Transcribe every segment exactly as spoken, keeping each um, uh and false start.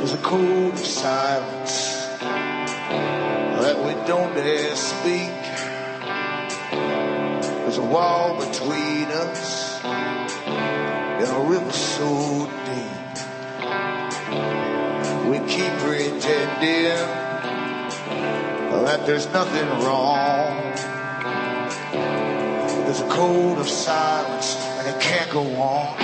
There's a code of silence that we don't dare speak. There's a wall between us in a river so deep. We keep pretending that there's nothing wrong. There's a code of silence and it can't go on.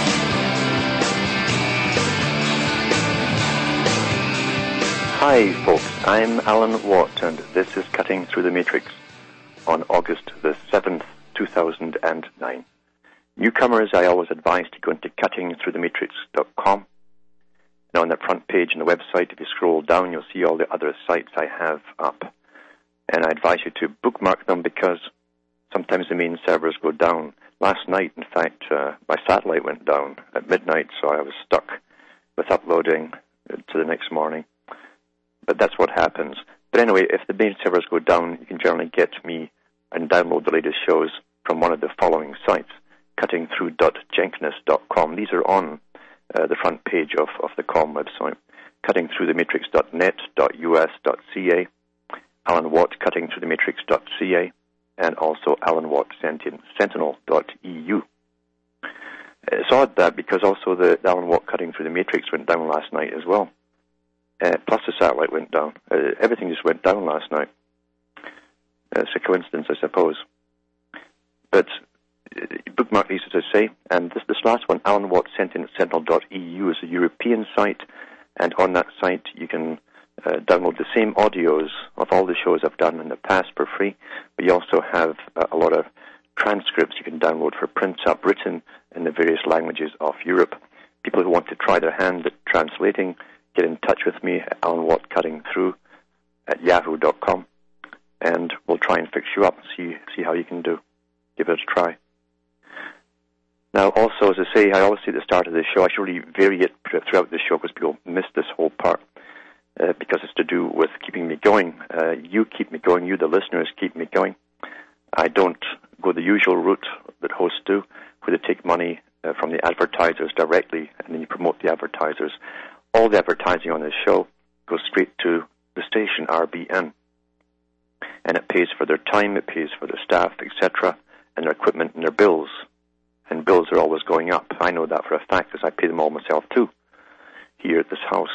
Hi folks, I'm Alan Watt and this is Cutting Through the Matrix on August the seventh, two thousand nine. Newcomers, I always advise to go into cutting through the matrix dot com. Now on the front page on the website, if you scroll down, you'll see all the other sites I have up. And I advise you to bookmark them because sometimes the main servers go down. Last night, in fact, uh, my satellite went down at midnight, so I was stuck with uploading to the next morning. But that's what happens. But anyway, if the main servers go down, you can generally get me and download the latest shows from one of the following sites, cutting through dot jenkins dot com. These are on uh, the front page of, of the com website, cutting through the matrix dot net, .us, .ca, Alan Watt, cutting through the matrix dot c a, and also Alan Watt, sentinel dot e u. It's odd that because also the, the Alan Watt cutting through the matrix went down last night as well. Uh, plus the satellite went down. Uh, everything just went down last night. Uh, it's a coincidence, I suppose. But uh, bookmark these, as I say. And this, this last one, Alan Watt, sentinel dot e u, is a European site. And on that site, you can uh, download the same audios of all the shows I've done in the past for free. But you also have uh, a lot of transcripts you can download for print up, written in the various languages of Europe. People who want to try their hand at translating, get in touch with me at Alan Watt Cutting Through at yahoo dot com, and we'll try and fix you up and see see how you can do. Give it a try. Now, also, as I say, I always say at the start of the show, I should really vary it throughout the show because people miss this whole part uh, because it's to do with keeping me going. Uh, you keep me going. You, the listeners, keep me going. I don't go the usual route that hosts do, where they take money uh, from the advertisers directly and then you promote the advertisers. All the advertising on this show goes straight to the station, R B N. And it pays for their time, it pays for their staff, et cetera, and their equipment and their bills. And bills are always going up. I know that for a fact because I pay them all myself too, here at this house.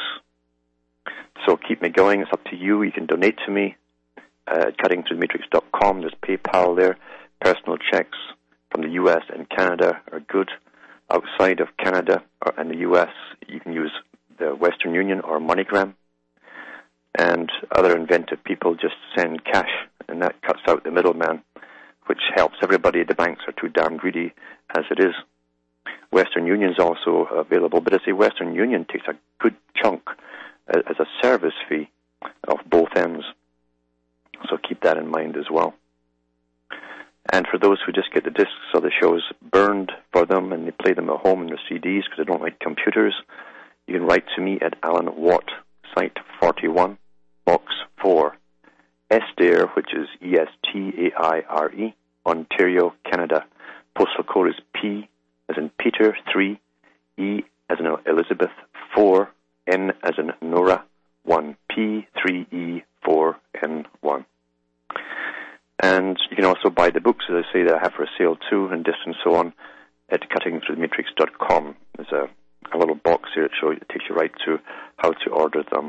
So keep me going. It's up to you. You can donate to me uh, at cutting through the matrix dot com. There's PayPal there. Personal checks from the U S and Canada are good. Outside of Canada or, and the U S, you can use the Western Union or MoneyGram, and other inventive people just send cash, and that cuts out the middleman, which helps everybody. The banks are too damn greedy as it is. Western Union is also available, but as a Western Union takes a good chunk as a service fee of both ends, so keep that in mind as well. And for those who just get the discs of the shows burned for them and they play them at home in their C Ds because they don't like computers, you can write to me at Alan Watt, Site forty-one, Box four, Estaire, which is E S T A I R E, Ontario, Canada. Postal code is P as in Peter, three, E as in Elizabeth, four, N as in Nora, one, P, three, E, four, N, one. And you can also buy the books, as I say, that I have for sale too, and disc and so on, at cutting through the matrix dot com. There's a a little box here that shows, it takes you right to how to order them.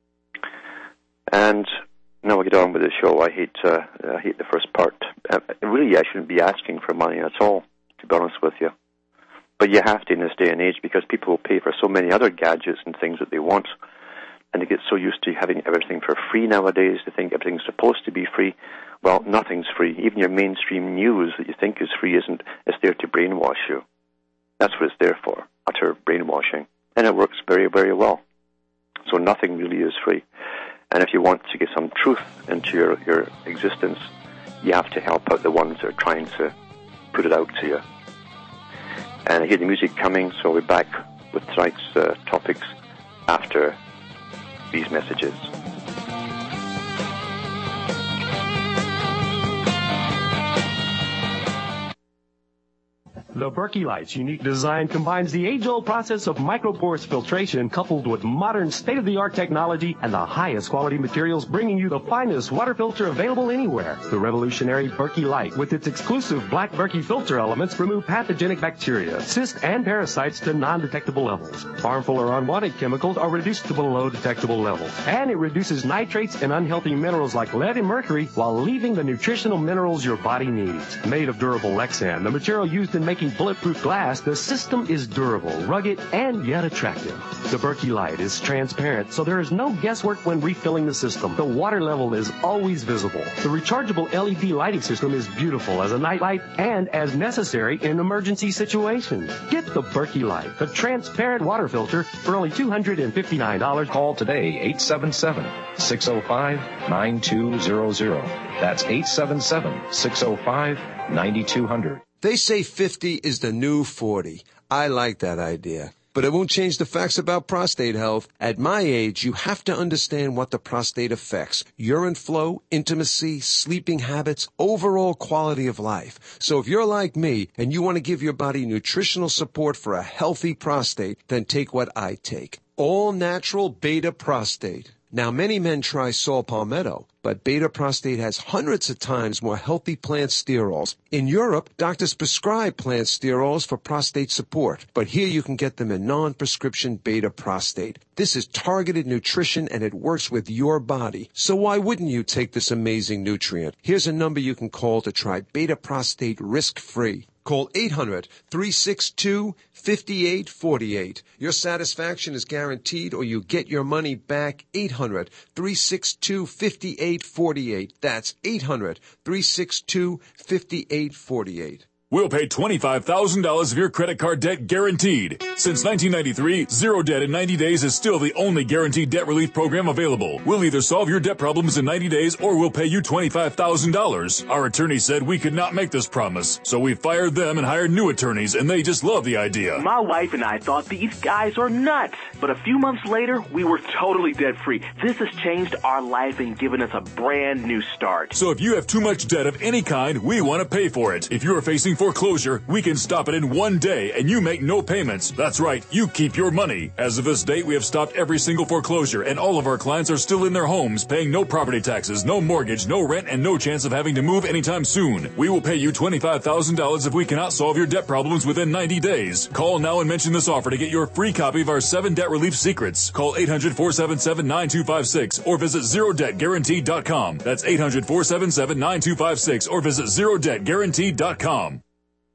And now we get on with the show. I hate uh, I hate the first part. Uh, really, I shouldn't be asking for money at all, to be honest with you. But you have to in this day and age because people will pay for so many other gadgets and things that they want, and they get so used to having everything for free nowadays. They think everything's supposed to be free. Well, nothing's free. Even your mainstream news that you think is free isn't. It's there to brainwash you. That's what it's there for, utter brainwashing. And it works very, very well. So nothing really is free. And if you want to get some truth into your, your existence, you have to help out the ones that are trying to put it out to you. And I hear the music coming, so we're back with tonight's uh, topics after these messages. The Berkey Light's unique design combines the age-old process of microporous filtration coupled with modern state-of-the-art technology and the highest quality materials, bringing you the finest water filter available anywhere. The revolutionary Berkey Light, with its exclusive black Berkey filter elements, remove pathogenic bacteria, cysts, and parasites to non-detectable levels. Harmful or unwanted chemicals are reduced to below detectable levels. And it reduces nitrates and unhealthy minerals like lead and mercury while leaving the nutritional minerals your body needs. Made of durable Lexan, the material used in making bulletproof glass, the system is durable, rugged, and yet attractive. The Berkey Light is transparent, so there is no guesswork when refilling the system. The water level is always visible. The rechargeable L E D lighting system is beautiful as a night light and as necessary in emergency situations. Get the Berkey Light, the transparent water filter, for only two hundred fifty-nine dollars. Call today, eight seven seven, six oh five, nine two zero zero. That's eight seven seven, six oh five, nine two zero zero. They say fifty is the new forty. I like that idea. But it won't change the facts about prostate health. At my age, you have to understand what the prostate affects. Urine flow, intimacy, sleeping habits, overall quality of life. So if you're like me and you want to give your body nutritional support for a healthy prostate, then take what I take. All natural beta prostate. Now, many men try saw palmetto, but beta prostate has hundreds of times more healthy plant sterols. In Europe, doctors prescribe plant sterols for prostate support, but here you can get them in non-prescription beta prostate. This is targeted nutrition, and it works with your body. So why wouldn't you take this amazing nutrient? Here's a number you can call to try beta prostate risk-free. Call eight hundred, three six two, five eight four eight. Your satisfaction is guaranteed or you get your money back. eight hundred, three six two, five eight four eight. That's eight hundred, three six two, five eight four eight. We'll pay twenty-five thousand dollars of your credit card debt guaranteed. Since nineteen ninety-three, Zero Debt in ninety days is still the only guaranteed debt relief program available. We'll either solve your debt problems in ninety days or we'll pay you twenty-five thousand dollars. Our attorney said we could not make this promise, so we fired them and hired new attorneys, and they just love the idea. My wife and I thought these guys are nuts, but a few months later, we were totally debt-free. This has changed our life and given us a brand new start. So if you have too much debt of any kind, we want to pay for it. If you are facing foreclosure, we can stop it in one day and you make no payments. That's right, you keep your money. As of this date, we have stopped every single foreclosure and all of our clients are still in their homes paying no property taxes, no mortgage, no rent, and no chance of having to move anytime soon. We will pay you twenty-five thousand dollars if we cannot solve your debt problems within ninety days. Call now and mention this offer to get your free copy of our seven debt relief secrets. Call eight hundred, four seven seven, nine two five six or visit zero debt guaranteed dot com. That's eight hundred, four seven seven, nine two five six or visit zero debt guaranteed dot com.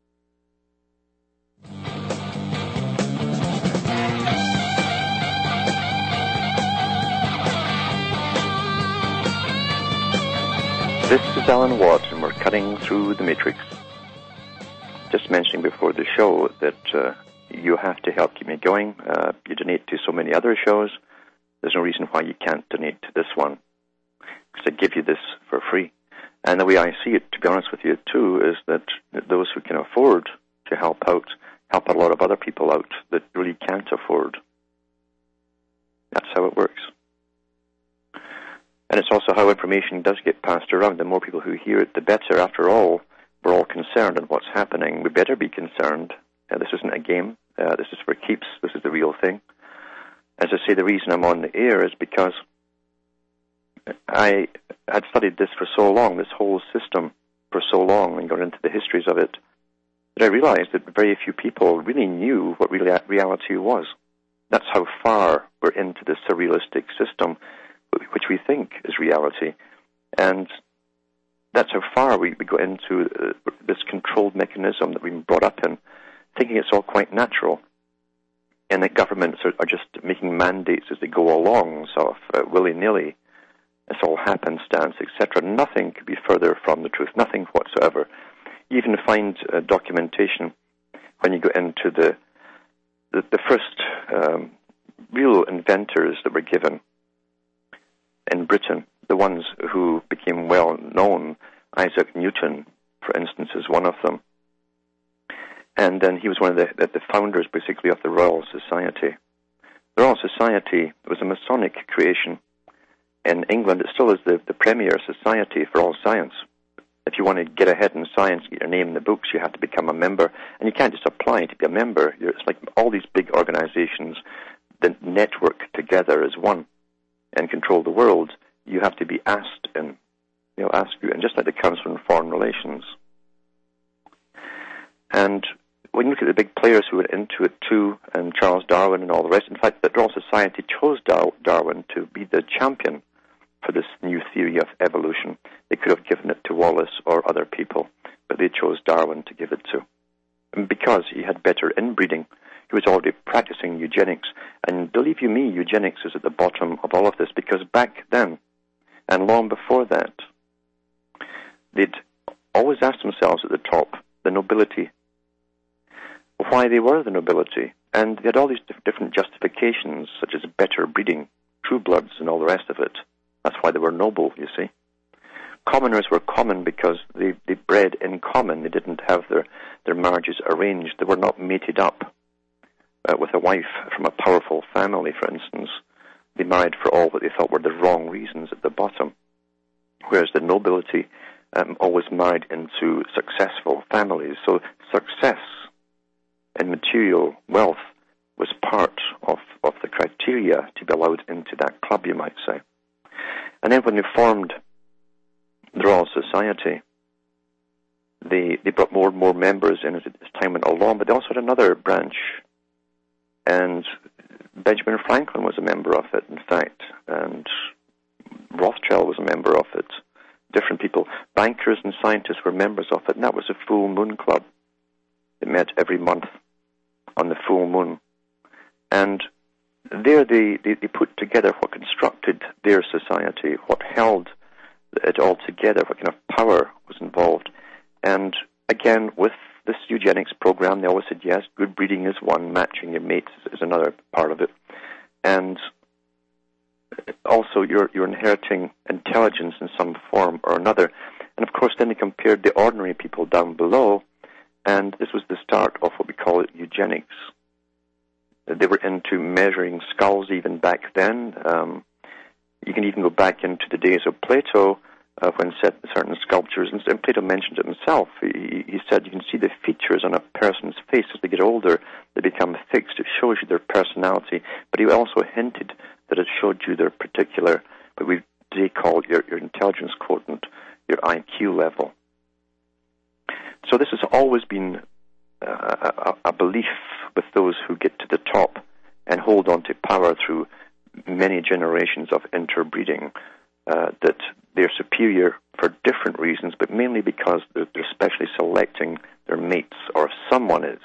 This is Alan Watt, and we're cutting through the matrix. Just mentioning before the show that uh, you have to help keep me going. Uh, you donate to so many other shows. There's no reason why you can't donate to this one, because I give you this for free. And the way I see it, to be honest with you, too, is that those who can afford to help out, help a lot of other people out that really can't afford. That's how it works. And it's also how information does get passed around. The more people who hear it, the better. After all, we're all concerned in what's happening. We better be concerned. Uh, this isn't a game. Uh, this is for keeps. This is the real thing. As I say, the reason I'm on the air is because I had studied this for so long, this whole system for so long, and got into the histories of it, that I realized that very few people really knew what really reality was. That's how far we're into this surrealistic system, which we think is reality. And that's how far we, we go into uh, this controlled mechanism that we've been brought up in, thinking it's all quite natural, and that governments are, are just making mandates as they go along, sort of uh, willy-nilly. It's all happenstance, et cetera. Nothing could be further from the truth, nothing whatsoever. You even find uh, documentation when you go into the the, the first um, real inventors that were given in Britain, the ones who became well known. Isaac Newton, for instance, is one of them. And then he was one of the, the founders, basically, of the Royal Society. The Royal Society was a Masonic creation in England. It still is the, the premier society for all science. If you want to get ahead in science, get your name in the books, you have to become a member. And you can't just apply to be a member. You're, it's like all these big organizations that network together as one and control the world. You have to be asked in, you know, ask you. And just like the Council on Foreign Relations. And when you look at the big players who were into it too, and Charles Darwin and all the rest, in fact, the Royal Society chose Dar- Darwin to be the champion for this new theory of evolution. They could have given it to Wallace or other people, but they chose Darwin to give it to. And because he had better inbreeding, he was already practicing eugenics. And believe you me, eugenics is at the bottom of all of this, because back then, and long before that, they'd always asked themselves at the top, the nobility, why they were the nobility. And they had all these different justifications, such as better breeding, true bloods, and all the rest of it. That's why they were noble, you see. Commoners were common because they, they bred in common. They didn't have their, their marriages arranged. They were not mated up uh, with a wife from a powerful family, for instance. They married for all what they thought were the wrong reasons at the bottom. Whereas the nobility um, always married into successful families. So success and material wealth was part of, of the criteria to be allowed into that club, you might say. And then when they formed the Royal Society, they, they brought more and more members in as time went along, but they also had another branch, and Benjamin Franklin was a member of it, in fact, and Rothschild was a member of it. Different people, bankers and scientists were members of it, and that was a full moon club. It met every month on the full moon. And there they, they, they put together what constructed their society, what held it all together, what kind of power was involved. And again, with this eugenics program, they always said, yes, good breeding is one, matching your mates is another part of it. And also you're, you're inheriting intelligence in some form or another. And of course, then they compared the ordinary people down below, and this was the start of what we call eugenics. They were into measuring skulls even back then. Um, you can even go back into the days of Plato, uh, when set certain sculptures, and, and Plato mentioned it himself. He, he said you can see the features on a person's face as they get older, they become fixed. It shows you their personality. But he also hinted that it showed you their particular, what we today call your, your intelligence quotient, your I Q level. So this has always been uh, a, a belief with those who get to the top and hold on to power through many generations of interbreeding, uh, that they're superior for different reasons, but mainly because they're, they're specially selecting their mates, or someone is.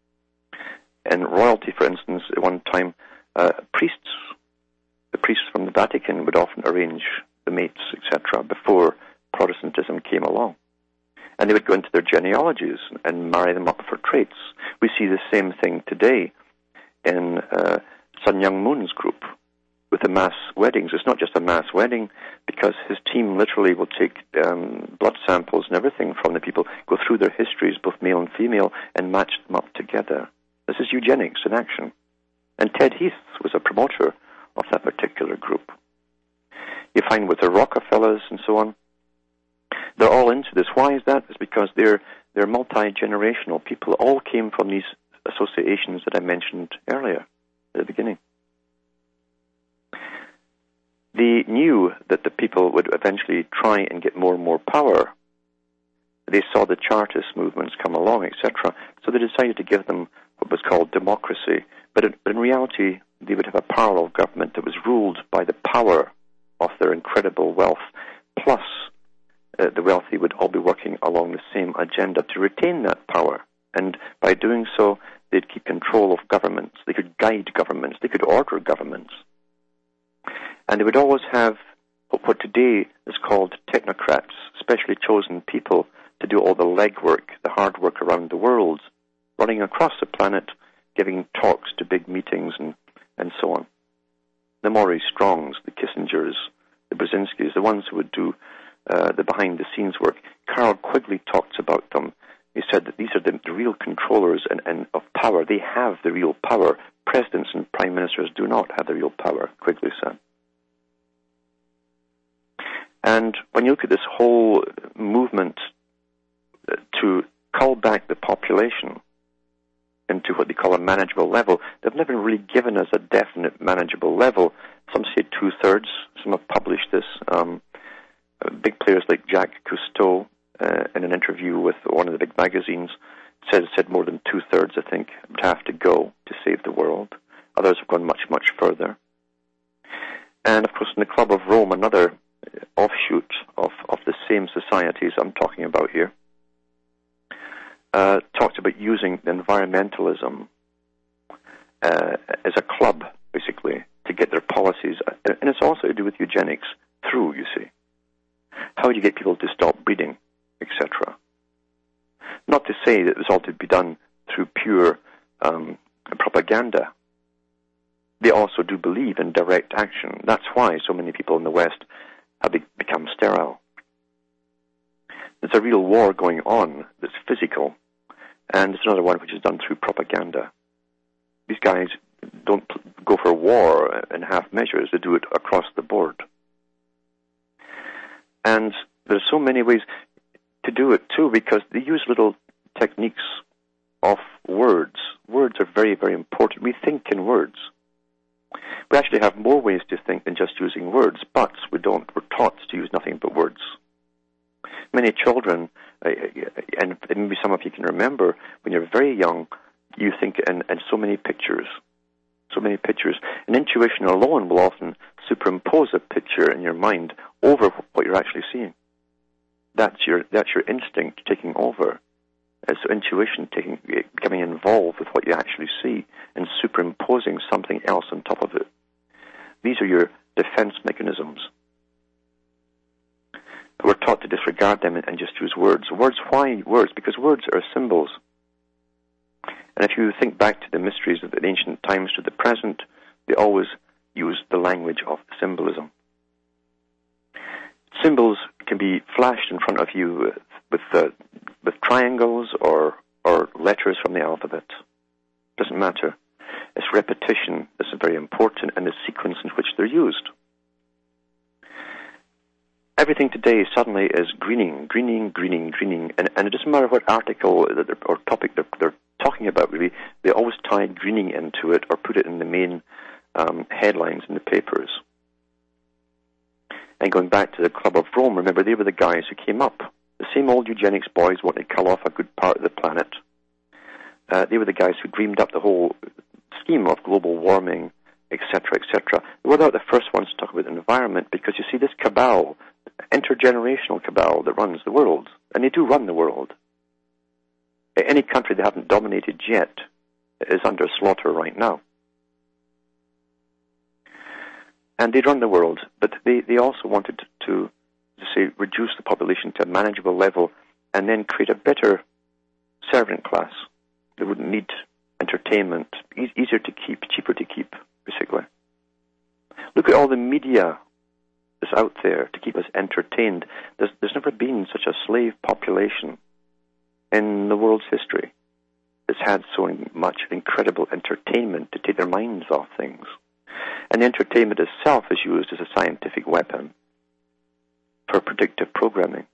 And royalty, for instance, at one time, uh, priests, the priests from the Vatican would often arrange the mates, et cetera, before Protestantism came along. And they would go into their genealogies and marry them up for traits. We see the same thing today in uh, Sun Myung Moon's group with the mass weddings. It's not just a mass wedding, because his team literally will take um, blood samples and everything from the people, go through their histories, both male and female, and match them up together. This is eugenics in action. And Ted Heath was a promoter of that particular group. You find with the Rockefellers and so on, they're all into this. Why is that? It's because they're they're multi-generational people. All came from these associations that I mentioned earlier at the beginning. They knew that the people would eventually try and get more and more power. They saw the Chartist movements come along, et cetera. So they decided to give them what was called democracy. But in, but in reality, they would have a parallel government that was ruled by the power of their incredible wealth, plus Uh, the wealthy would all be working along the same agenda to retain that power. And by doing so, they'd keep control of governments. They could guide governments. They could order governments. And they would always have what today is called technocrats, specially chosen people to do all the legwork, the hard work around the world, running across the planet, giving talks to big meetings and, and so on. The Maurice Strongs, the Kissingers, the Brzezinskis, the ones who would do Uh, the behind-the-scenes work. Carroll Quigley talks about them. He said that these are the, the real controllers and, and of power. They have the real power. Presidents and prime ministers do not have the real power, Quigley said. And when you look at this whole movement to cull back the population into what they call a manageable level. They've never really given us a definite manageable level. Some say two-thirds. Some have published this. Um, big players like Jacques Cousteau, uh, in an interview with one of the big magazines, said, said more than two-thirds, I think, would have to go to save the world. Others have gone much, much further. And, of course, in the Club of Rome, another offshoot of, of the same societies I'm talking about here, uh, talked about using environmentalism uh, as a club, basically, to get their policies. And it's also to do with eugenics through, you see. How do you get people to stop breeding, et cetera? Not to say that it was all to be done through pure um, propaganda. They also do believe in direct action. That's why so many people in the West have be- become sterile. There's a real war going on that's physical, and there's another one which is done through propaganda. These guys don't go for war in half measures. They do it across the board. And there's so many ways to do it, too, because they use little techniques of words. Words are very, very important. We think in words. We actually have more ways to think than just using words, but we don't. We're taught to use nothing but words. Many children, uh, and maybe some of you can remember, when you're very young, you think in, in so many pictures. So many pictures. And intuition alone will often superimpose a picture in your mind over what you're actually seeing. That's your that's your instinct taking over. Uh, so intuition taking becoming involved with what you actually see and superimposing something else on top of it. These are your defense mechanisms. We're taught to disregard them and just use words. Words, why words? Because words are symbols. And if you think back to the mysteries of the ancient times to the present, they always use the language of symbolism. Symbols can be flashed in front of you with uh, with triangles or or letters from the alphabet. Doesn't matter. It's repetition that's very important, and the sequence in which they're used. Everything today suddenly is greening, greening, greening, greening, and, and it doesn't matter what article or topic they're, they're talking about, really. They always tie greening into it or put it in the main um, headlines in the papers. And going back to the Club of Rome, remember, they were the guys who came up. The same old eugenics boys wanting to cull off a good part of the planet. Uh, they were the guys who dreamed up the whole scheme of global warming, et cetera, et cetera. They were not the first ones to talk about the environment, because you see this cabal, intergenerational cabal that runs the world, and they do run the world. Any country they haven't dominated yet is under slaughter right now. And they run the world, but they, they also wanted to, to say, reduce the population to a manageable level and then create a better servant class. They wouldn't need entertainment, e- easier to keep, cheaper to keep, basically. Look at all the media that's out there to keep us entertained. There's, there's never been such a slave population in the world's history that's had so much incredible entertainment to take their minds off things. And the entertainment itself is used as a scientific weapon for predictive programming.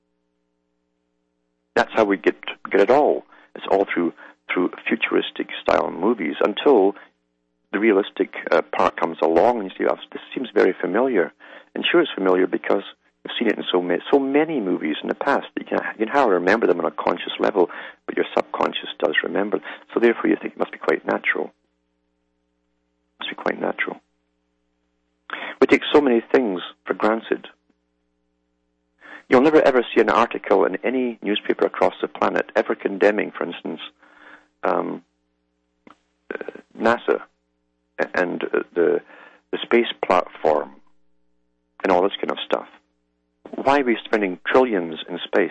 That's how we get get it all. It's all through through futuristic style movies until the realistic uh, part comes along and you see, oh, this seems very familiar. And sure, it's familiar because you've seen it in so many so many movies in the past that you can you can hardly remember them on a conscious level, but your subconscious does remember. So therefore, you think it must be quite natural. It must be quite natural. We take so many things for granted. You'll never ever see an article in any newspaper across the planet ever condemning, for instance, um, uh, NASA and uh, the the space platform and all this kind of stuff. Why are we spending trillions in space?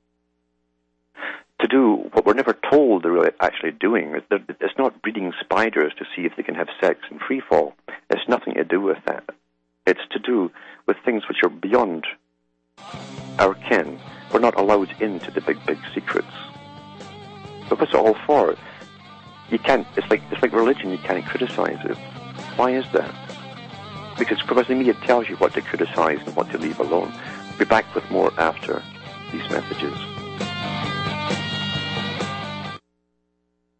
To do what we're never told they're really actually doing. It's not breeding spiders to see if they can have sex in free fall. It's nothing to do with that. It's to do with things which are beyond our ken. We're not allowed into the big, big secrets. But what's it all for? You can't. It's like it's like religion. You can't criticize it. Why is that? Because because the media tells you what to criticize and what to leave alone. We'll be back with more after these messages.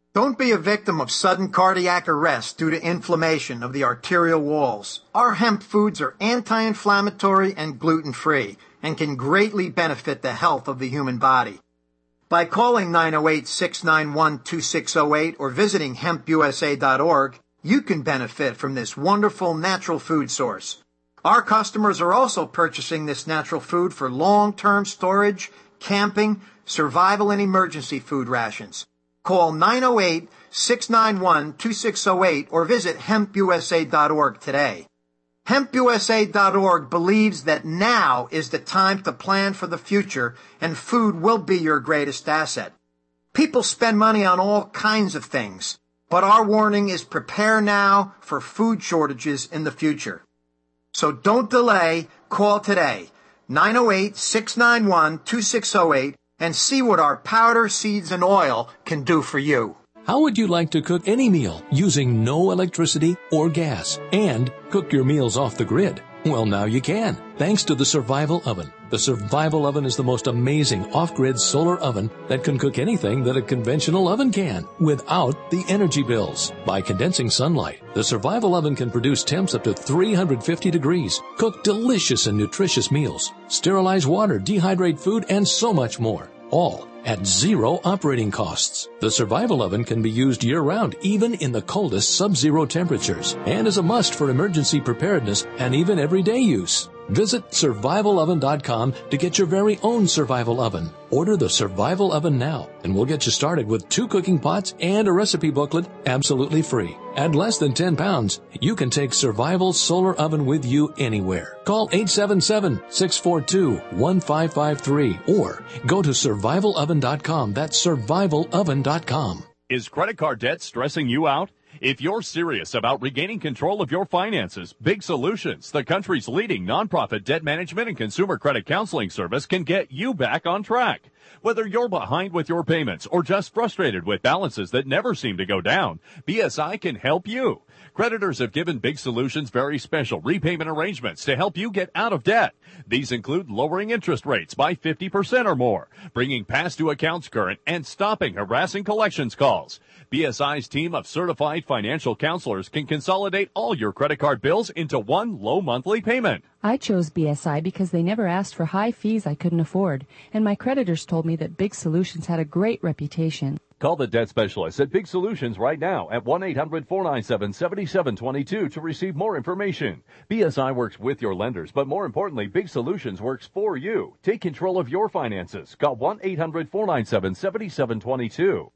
Don't be a victim of sudden cardiac arrest due to inflammation of the arterial walls. Our hemp foods are anti-inflammatory and gluten-free and can greatly benefit the health of the human body. By calling nine oh eight, six nine one, two six oh eight or visiting hemp u s a dot org, you can benefit from this wonderful natural food source. Our customers are also purchasing this natural food for long-term storage, camping, survival, and emergency food rations. Call nine oh eight, six nine one, two six oh eight or visit hemp u s a dot org today. hemp u s a dot org believes that now is the time to plan for the future and food will be your greatest asset. People spend money on all kinds of things, but our warning is prepare now for food shortages in the future. So don't delay, call today, nine oh eight, six nine one, two six oh eight, and see what our powder, seeds, and oil can do for you. How would you like to cook any meal using no electricity or gas and cook your meals off the grid? Well, now you can, thanks to the Survival Oven. The Survival Oven is the most amazing off-grid solar oven that can cook anything that a conventional oven can without the energy bills. By condensing sunlight, the Survival Oven can produce temps up to three hundred fifty degrees, cook delicious and nutritious meals, sterilize water, dehydrate food, and so much more, all at zero operating costs. The Survival Oven can be used year-round, even in the coldest sub-zero temperatures, and is a must for emergency preparedness and even everyday use. Visit survival oven dot com to get your very own Survival Oven. Order the Survival Oven now, and we'll get you started with two cooking pots and a recipe booklet absolutely free. At less than ten pounds, you can take Survival Solar Oven with you anywhere. Call eight seven seven, six four two, one five five three or go to survival oven dot com. That's survival oven dot com. Is credit card debt stressing you out? If you're serious about regaining control of your finances, Big Solutions, the country's leading nonprofit debt management and consumer credit counseling service, can get you back on track. Whether you're behind with your payments or just frustrated with balances that never seem to go down, B S I can help you. Creditors have given Big Solutions very special repayment arrangements to help you get out of debt. These include lowering interest rates by fifty percent or more, bringing past due accounts current, and stopping harassing collections calls. B S I's team of certified financial counselors can consolidate all your credit card bills into one low monthly payment. I chose B S I because they never asked for high fees I couldn't afford, and my creditors told me that Big Solutions had a great reputation. Call the debt specialist at Big Solutions right now at one eight hundred, four nine seven, seven seven two two to receive more information. B S I works with your lenders, but more importantly, Big Solutions works for you. Take control of your finances. Call one eight hundred, four nine seven, seven seven two two.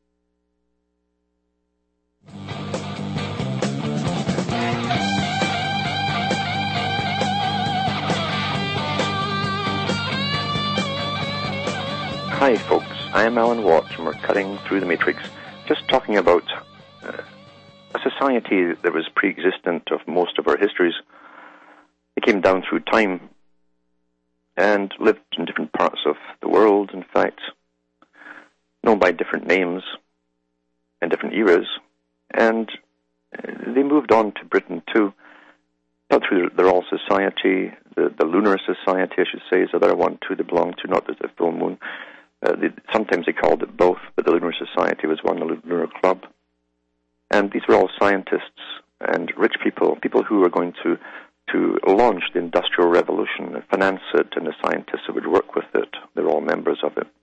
Hi folks, I am Alan Watt and we're cutting through the matrix, just talking about uh, a society that was pre-existent of most of our histories. It came down through time and lived in different parts of the world, in fact, known by different names and different eras, and uh, they moved on to Britain too, not through the Royal Society, the, the Lunar Society, I should say, is the other one too they belonged to, not the full moon. Uh, they, sometimes they called it both, but the Lunar Society was one, the Lunar Club. And these were all scientists and rich people, people who were going to, to launch the Industrial Revolution, finance it, and the scientists who would work with it. They were all members of it.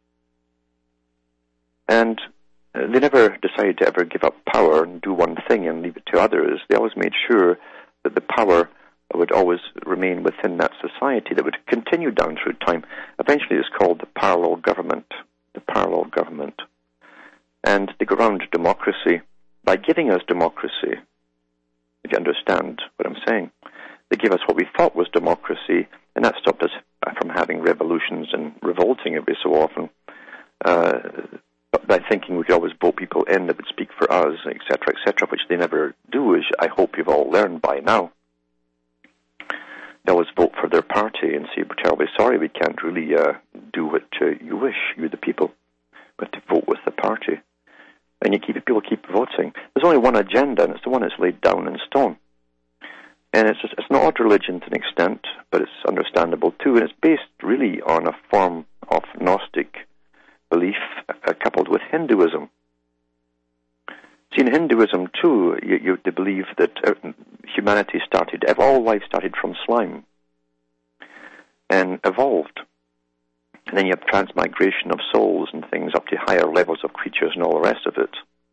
And uh, they never decided to ever give up power and do one thing and leave it to others. They always made sure that the power would always remain within that society, that would continue down through time. Eventually it's called the parallel government, the parallel government. And they go around democracy by giving us democracy, if you understand what I'm saying. They gave us what we thought was democracy, and that stopped us from having revolutions and revolting every so often, uh, by thinking we could always vote people in that would speak for us, et cetera, et cetera, which they never do, as I hope you've all learned by now. They always vote for their party and say, we're terribly sorry, we can't really uh, do what uh, you wish, you the people, but to vote with the party. And you keep people keep voting. There's only one agenda, and it's the one that's laid down in stone. And it's just, it's not odd religion to an extent, but it's understandable too, and it's based really on a form of Gnostic belief uh, coupled with Hinduism. See, in Hinduism, too, you, you they believe that uh, humanity started, all life started from slime and evolved. And then you have transmigration of souls and things up to higher levels of creatures and all the rest of it.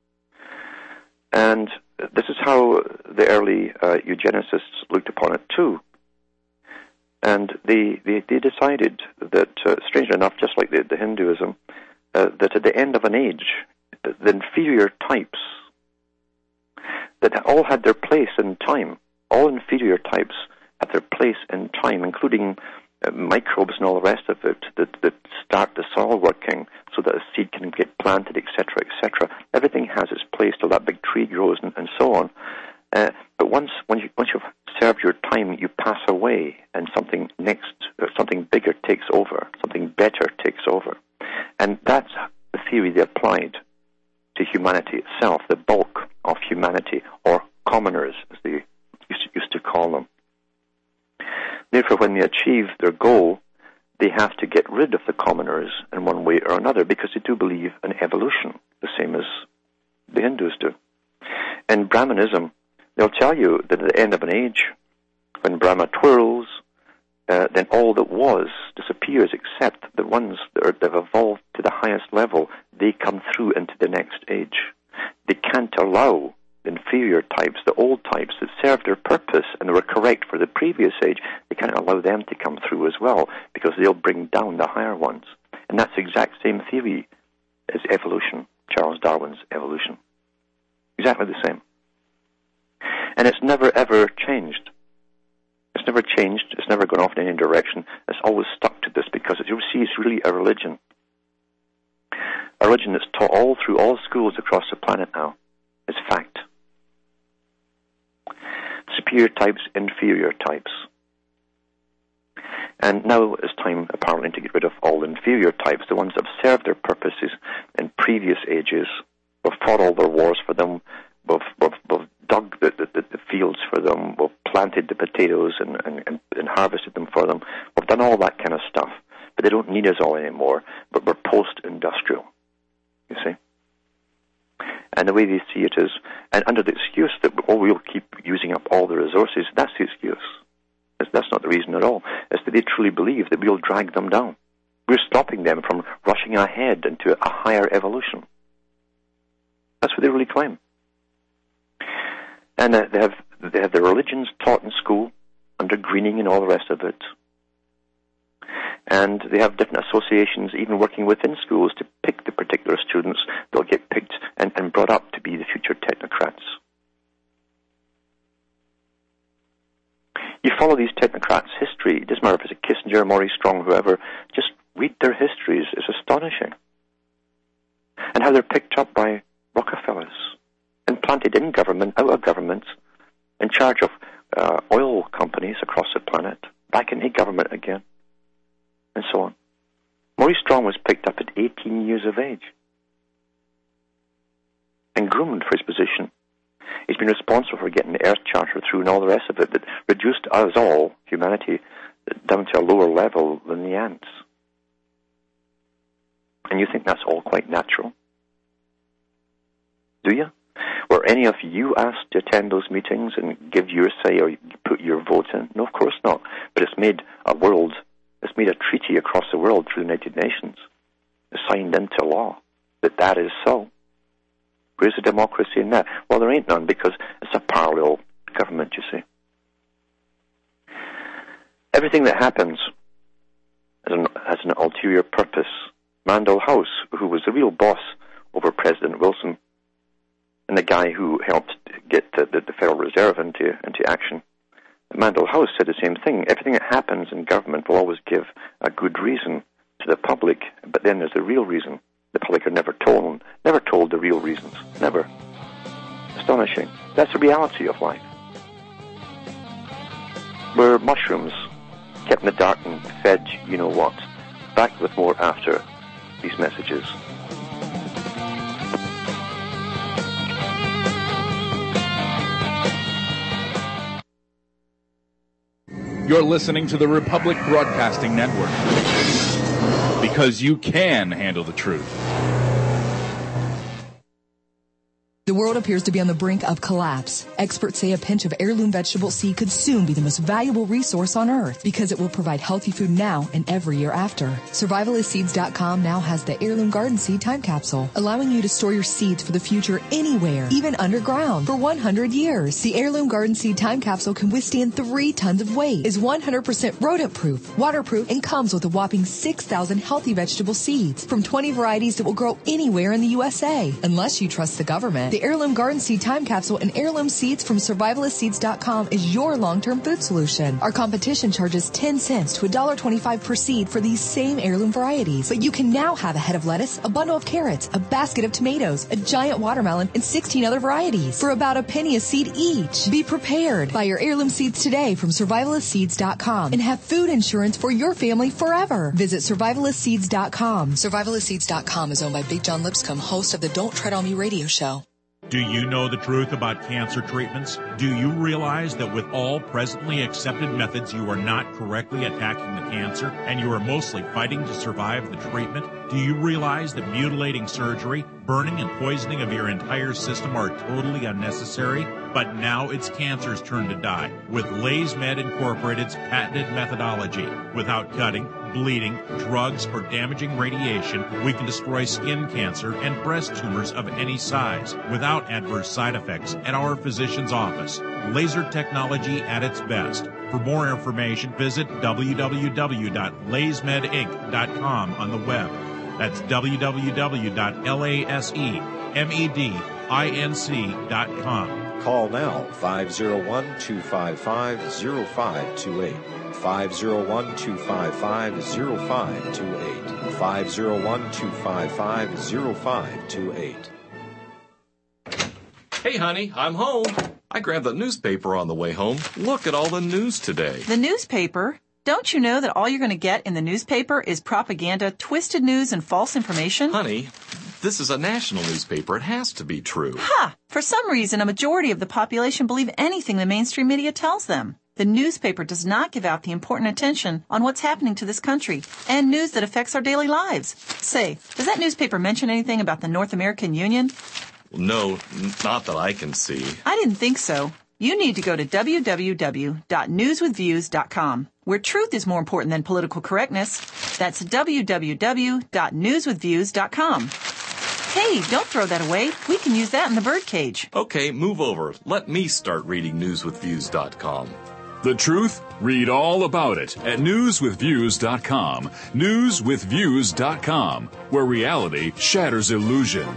And this is how the early uh, eugenicists looked upon it, too. And they, they, they decided that, uh, strangely enough, just like the, the Hinduism, uh, that at the end of an age, the inferior types that all had their place in time, all inferior types had their place in time, including uh, microbes and all the rest of it that, that start the soil working so that a seed can get planted, et cetera, et cetera. Everything has its place till that big tree grows and, and so on. Uh, but once, once, you, once you've served your time, you pass away, and something next, uh, something bigger takes over, something better takes over. And that's the theory they applied to humanity itself, the bulk of humanity, or commoners, as they used to, used to call them. Therefore, when they achieve their goal, they have to get rid of the commoners in one way or another, because they do believe in evolution, the same as the Hindus do. In Brahmanism, they'll tell you that at the end of an age, when Brahma twirls, uh, then all that was disappears, except the ones that, are, that have evolved to the highest level, they come through into the next age. They can't allow the inferior types, the old types that served their purpose and were correct for the previous age, they can't allow them to come through as well, because they'll bring down the higher ones. And that's the exact same theory as evolution, Charles Darwin's evolution. Exactly the same. And it's never, ever changed. It's never changed. It's never gone off in any direction. It's always stuck to this, because you see, it's really a religion. A religion that's taught all through all schools across the planet now. It's fact. Superior types, inferior types. And now it's time, apparently, to get rid of all inferior types, the ones that have served their purposes in previous ages. We've fought all their wars for them. We've, we've, we've dug the, the, the fields for them. We've planted the potatoes and, and, and harvested them for them. We've done all that kind of stuff. But they don't need us all anymore. But we're post-industrial, you see. And the way they see it is, and under the excuse that, oh, we'll keep using up all the resources, that's the excuse. That's, that's not the reason at all. It's that they truly believe that we'll drag them down. We're stopping them from rushing ahead into a higher evolution. That's what they really claim. And uh, they have they have their religions taught in school, under Greening and all the rest of it. And they have different associations even working within schools to pick the particular students. They'll get picked and, and brought up to be the future technocrats. You follow these technocrats' history, it doesn't matter if it's a Kissinger, Maurice Strong, whoever, just read their histories. It's astonishing. And how they're picked up by Rockefellers and planted in government, out of government, in charge of uh, oil companies across the planet, back in government again, and so on. Maurice Strong was picked up at eighteen years of age and groomed for his position. He's been responsible for getting the Earth Charter through and all the rest of it that reduced us all, humanity, down to a lower level than the ants. And you think that's all quite natural? Do you? Were any of you asked to attend those meetings and give your say or put your vote in? No, of course not. But it's made a world, it's made a treaty across the world through the United Nations. It's signed into law that that is so. Where's the democracy in that? Well, there ain't none, because it's a parallel government, you see. Everything that happens has an, has an ulterior purpose. Mandel House, who was the real boss over President Wilson, and the guy who helped get the, the, the Federal Reserve into, into action, Mandel House said the same thing. Everything that happens in government will always give a good reason to the public, but then there's a real reason. The public are never told, never told the real reasons. Never. Astonishing. That's the reality of life. We're mushrooms, kept in the dark and fed you know what. Back with more after these messages. You're listening to the Republic Broadcasting Network, because you can handle the truth. The world appears to be on the brink of collapse. Experts say a pinch of heirloom vegetable seed could soon be the most valuable resource on Earth because it will provide healthy food now and every year after. Survivalist Seeds dot com now has the Heirloom Garden Seed Time Capsule, allowing you to store your seeds for the future anywhere, even underground, for one hundred years. The Heirloom Garden Seed Time Capsule can withstand three tons of weight, is one hundred percent rodent-proof, waterproof, and comes with a whopping six thousand healthy vegetable seeds from twenty varieties that will grow anywhere in the U S A. Unless you trust the government, the Heirloom Garden Seed Time Capsule and heirloom seeds from Survivalist Seeds dot com is your long-term food solution. Our competition charges ten cents to one dollar and twenty-five cents per seed for these same heirloom varieties. But you can now have a head of lettuce, a bundle of carrots, a basket of tomatoes, a giant watermelon, and sixteen other varieties for about a penny a seed each. Be prepared. Buy your heirloom seeds today from Survivalist Seeds dot com and have food insurance for your family forever. Visit Survivalist Seeds dot com. Survivalist Seeds dot com is owned by Big John Lipscomb, host of the Don't Tread on Me radio show. Do you know the truth about cancer treatments? Do you realize that with all presently accepted methods, you are not correctly attacking the cancer and you are mostly fighting to survive the treatment? Do you realize that mutilating surgery, burning and poisoning of your entire system are totally unnecessary? But now it's cancer's turn to die with LaysMed Incorporated's patented methodology. Without cutting, bleeding, drugs, or damaging radiation, we can destroy skin cancer and breast tumors of any size without adverse side effects at our physician's office. Laser technology at its best. For more information, visit w w w dot lays med inc dot com on the web. That's w w w dot lasemed inc dot com. Call now, five oh one, two five five, oh five two eight. five oh one, two five five, oh five two eight. five oh one, two five five, oh five two eight. Hey, honey, I'm home. I grabbed the newspaper on the way home. Look at all the news today. The newspaper? Don't you know that all you're going to get in the newspaper is propaganda, twisted news, and false information? Honey, this is a national newspaper. It has to be true. Ha! For some reason, a majority of the population believe anything the mainstream media tells them. The newspaper does not give out the important attention on what's happening to this country and news that affects our daily lives. Say, does that newspaper mention anything about the North American Union? No, not that I can see. I didn't think so. You need to go to w w w dot news with views dot com, where truth is more important than political correctness. That's w w w dot news with views dot com. Hey, don't throw that away. We can use that in the birdcage. Okay, move over. Let me start reading news with views dot com. The truth? Read all about it at news with views dot com. news with views dot com, where reality shatters illusion.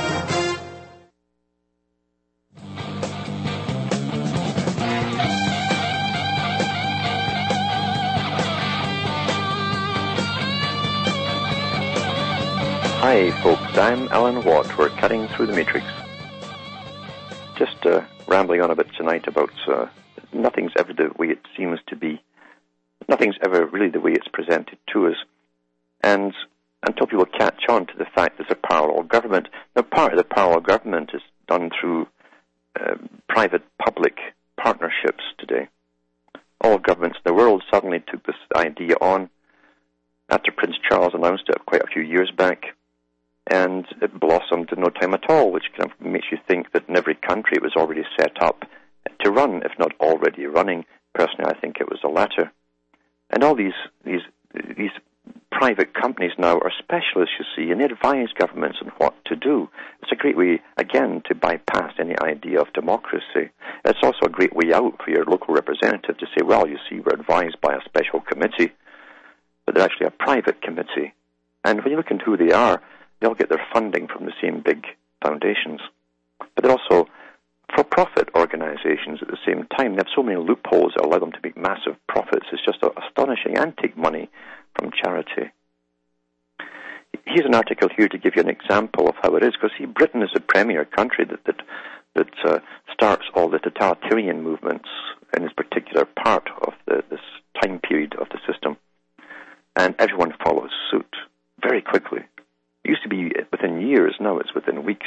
Hi, folks. I'm Alan Watt. We're cutting through the matrix. Just uh, rambling on a bit tonight about uh, nothing's ever the way it seems to be. Nothing's ever really the way it's presented to us. And until people catch on to the fact there's a parallel government, now part of the parallel government is done through uh, private-public partnerships today. All governments in the world suddenly took this idea on after Prince Charles announced it quite a few years back. And it blossomed in no time at all, which kind of makes you think that in every country it was already set up to run, if not already running. Personally, I think it was the latter. And all these these these private companies now are specialists, you see, and they advise governments on what to do. It's a great way, again, to bypass any idea of democracy. It's also a great way out for your local representative to say, well, you see, we're advised by a special committee, but they're actually a private committee. And when you look into who they are, they all get their funding from the same big foundations. But they're also for-profit organizations at the same time. They have so many loopholes that allow them to make massive profits. It's just astonishing, and take money from charity. Here's an article here to give you an example of how it is, because see, Britain is the premier country that that, that uh, starts all the totalitarian movements in this particular part of the, this time period of the system. And everyone follows suit very quickly. It used to be within years, now it's within weeks.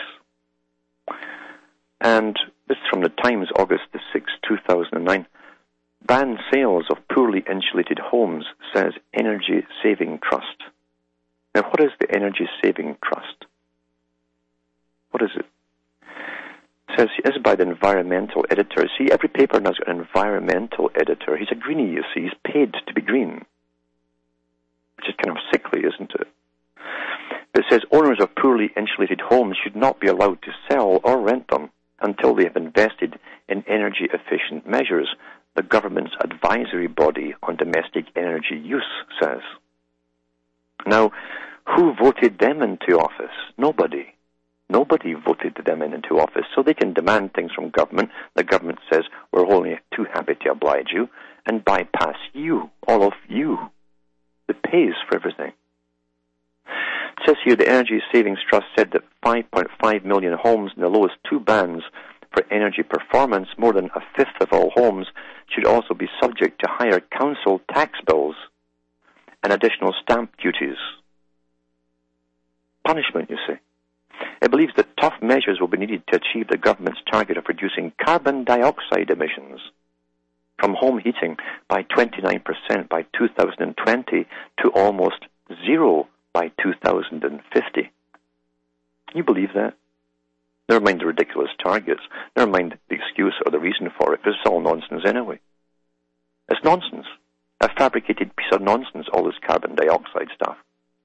And this is from the Times, August the sixth, two thousand nine. Ban sales of poorly insulated homes, says Energy Saving Trust. Now, what is the Energy Saving Trust? What is it? says, this is by the environmental editor. See, every paper now has got an environmental editor. He's a greenie, you see. He's paid to be green. Which is kind of sickly, isn't it? But it says, owners of poorly insulated homes should not be allowed to sell or rent them until they have invested in energy-efficient measures, the government's advisory body on domestic energy use says. Now, who voted them into office? Nobody. Nobody voted them into office, so they can demand things from government. The government says, we're only too happy to oblige you, and bypass you, all of you, that pays for everything. It says here, the Energy Savings Trust said that five point five million homes in the lowest two bands for energy performance, more than a fifth of all homes, should also be subject to higher council tax bills and additional stamp duties. Punishment, you see. It believes that tough measures will be needed to achieve the government's target of reducing carbon dioxide emissions from home heating by twenty-nine percent by two thousand twenty to almost zero by two thousand fifty. Can you believe that? Never mind the ridiculous targets. Never mind the excuse or the reason for it. It's all nonsense anyway. It's nonsense. A fabricated piece of nonsense, all this carbon dioxide stuff.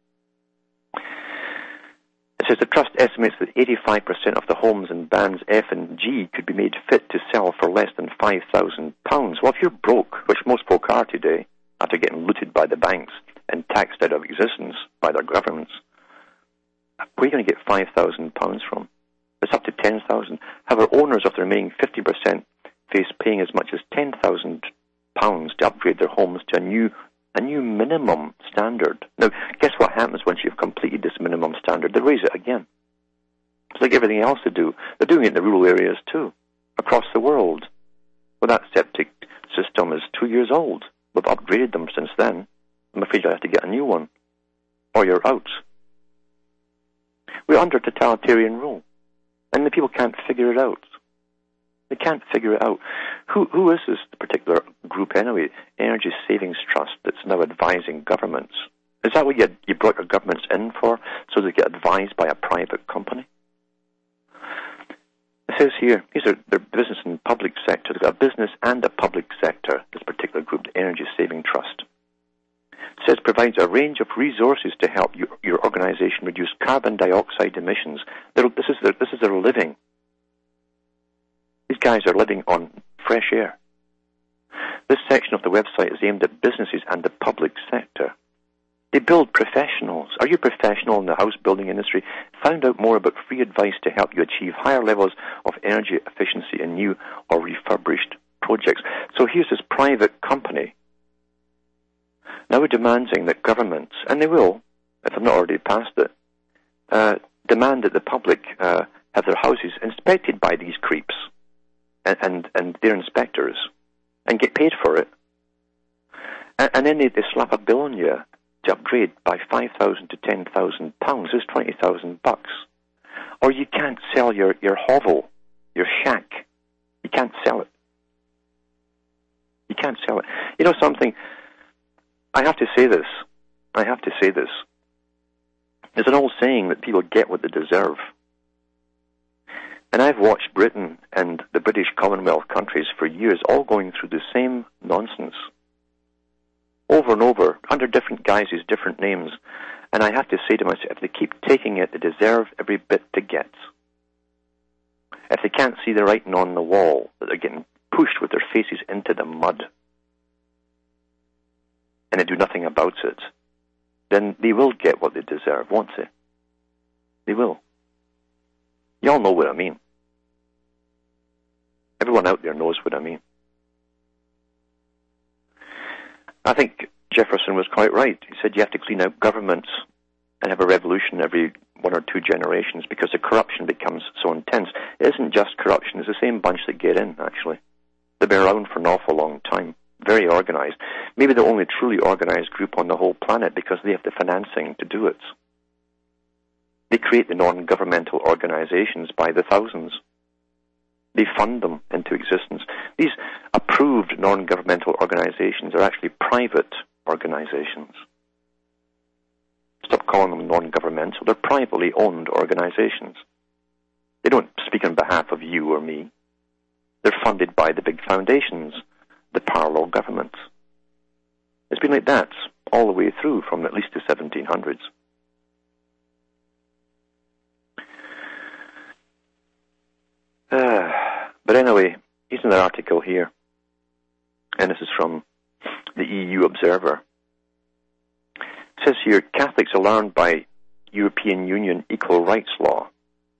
It says the trust estimates that eighty-five percent of the homes in bands F and G could be made fit to sell for less than five thousand pounds. Well, if you're broke, which most folk are today, after getting looted by the banks and taxed out of existence by their governments, where are you going to get five thousand pounds from? It's up to ten thousand. However, owners of the remaining fifty percent face paying as much as ten thousand pounds to upgrade their homes to a new a new minimum standard. Now, guess what happens once you've completed this minimum standard? They raise it again. It's like everything else they do. They're doing it in the rural areas too, across the world. Well, that septic system is two years old. We've upgraded them since then. I'm afraid you'll have to get a new one, or you're out. We're under totalitarian rule, and the people can't figure it out. They can't figure it out. Who who is this particular group anyway? Energy Savings Trust that's now advising governments. Is that what you you brought your governments in for, so they get advised by a private company? It says here, these are their business and public sector. They've got a business and a public sector, this particular group, the Energy Saving Trust. It says provides a range of resources to help your, your organization reduce carbon dioxide emissions. They're, this is their, this is their living. These guys are living on fresh air. This section of the website is aimed at businesses and the public sector. They build professionals. Are you a professional in the house building industry? Find out more about free advice to help you achieve higher levels of energy efficiency in new or refurbished projects. So here's this private company now demanding that governments, and they will, if they've not already passed it, uh, demand that the public uh, have their houses inspected by these creeps and, and, and their inspectors and get paid for it. And, and then they, they slap a bill on you to upgrade by five thousand to ten thousand pounds. It's twenty thousand bucks. Or you can't sell your, your hovel, your shack. You can't sell it. You can't sell it. You know something? I have to say this. I have to say this. There's an old saying that people get what they deserve. And I've watched Britain and the British Commonwealth countries for years all going through the same nonsense. Over and over, under different guises, different names. And I have to say to myself, if they keep taking it, they deserve every bit they get. If they can't see the writing on the wall, that they're getting pushed with their faces into the mud, and they do nothing about it, then they will get what they deserve, won't they? They will. You all know what I mean. Everyone out there knows what I mean. I think Jefferson was quite right. He said you have to clean out governments and have a revolution every one or two generations because the corruption becomes so intense. It isn't just corruption. It's the same bunch that get in, actually. They've been around for an awful long time. Very organized. Maybe the only truly organized group on the whole planet because they have the financing to do it. They create the non-governmental organizations by the thousands. They fund them into existence. These approved non-governmental organizations are actually private organizations. Stop calling them non-governmental. They're privately owned organizations. They don't speak on behalf of you or me. They're funded by the big foundations, the parallel governments. It's been like that all the way through from at least the seventeen hundreds. Uh, but anyway, here's another article here, and this is from the E U Observer. It says here, Catholics alarmed by European Union equal rights law.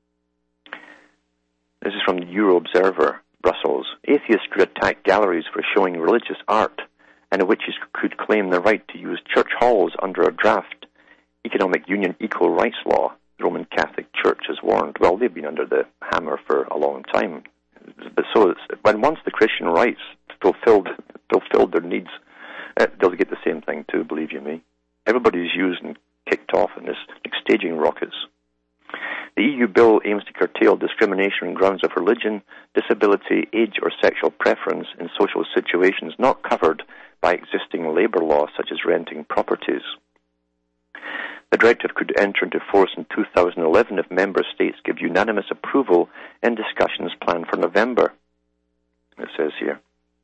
This is from the Euro Observer, Brussels. Atheists could attack galleries for showing religious art, and witches could claim the right to use church halls under a draft Economic Union equal rights law, the Roman Catholic Church has warned. Well, they've been under the hammer for a long time. But so it's, when once the Christian rights fulfilled fulfilled their needs, uh, they'll get the same thing too, believe you me. Everybody's used and kicked off in this, like staging rockets. The E U bill aims to curtail discrimination on grounds of religion, disability, age, or sexual preference in social situations not covered by existing labour laws, such as renting properties. The directive could enter into force in two thousand eleven if member states give unanimous approval in discussions planned for November, it says here.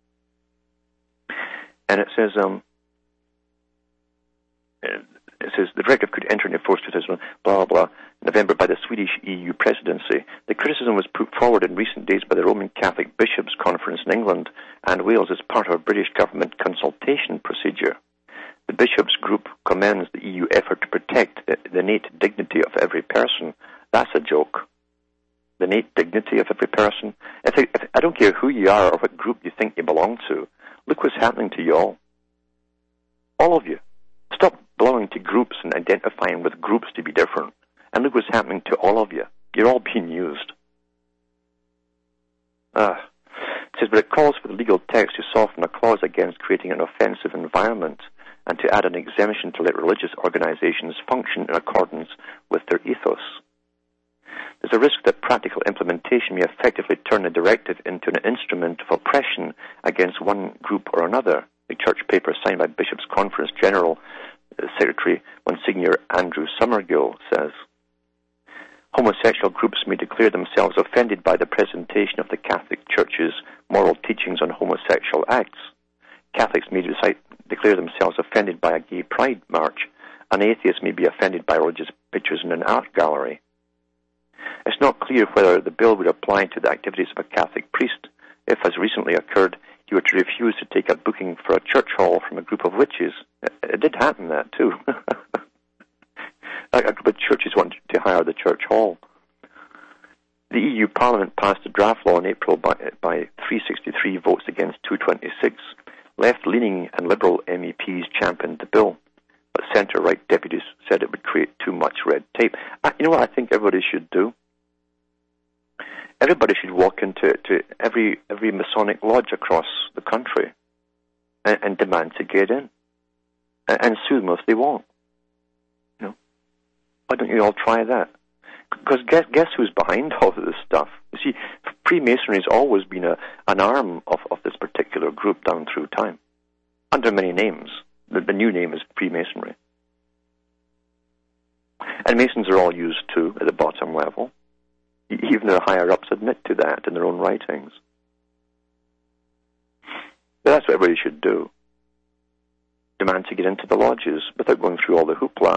And it says, um, it says the directive could enter into force two thousand, blah, blah, November by the Swedish E U presidency. The criticism was put forward in recent days by the Roman Catholic Bishops' Conference in England and Wales as part of a British government consultation procedure. The Bishops' Group commends the E U effort to protect the, the innate dignity of every person. That's a joke. The innate dignity of every person. If I, if, I don't care who you are or what group you think you belong to. Look what's happening to you all. All of you. Stop belonging to groups and identifying with groups to be different. And look what's happening to all of you. You're all being used. Ah. It says, but it calls for the legal text to soften a clause against creating an offensive environment and to add an exemption to let religious organizations function in accordance with their ethos. There's a risk that practical implementation may effectively turn the directive into an instrument of oppression against one group or another. The church paper signed by Bishops' Conference General Secretary Monsignor Andrew Somergill says, homosexual groups may declare themselves offended by the presentation of the Catholic Church's moral teachings on homosexual acts. Catholics may decide, declare themselves offended by a gay pride march, and atheists may be offended by religious pictures in an art gallery. It's not clear whether the bill would apply to the activities of a Catholic priest if, as recently occurred, he were to refuse to take a booking for a church hall from a group of witches. It, it did happen, that, too. A group of churches wanted to hire the church hall. The E U Parliament passed a draft law in April by, by three sixty-three votes against two twenty-six. Left-leaning and Liberal M E Ps championed the bill, but centre-right deputies said it would create too much red tape. Uh, you know what I think everybody should do? Everybody should walk into to every every Masonic lodge across the country and, and demand to get in, and, and sue them if they won't. You know, why don't you all try that? Because guess, guess who's behind all of this stuff? You see, Freemasonry has always been a, an arm of, of this particular group down through time, under many names. The, the new name is Freemasonry. And Masons are all used too at the bottom level. Even their higher-ups admit to that in their own writings. But that's what everybody should do. Demand to get into the lodges without going through all the hoopla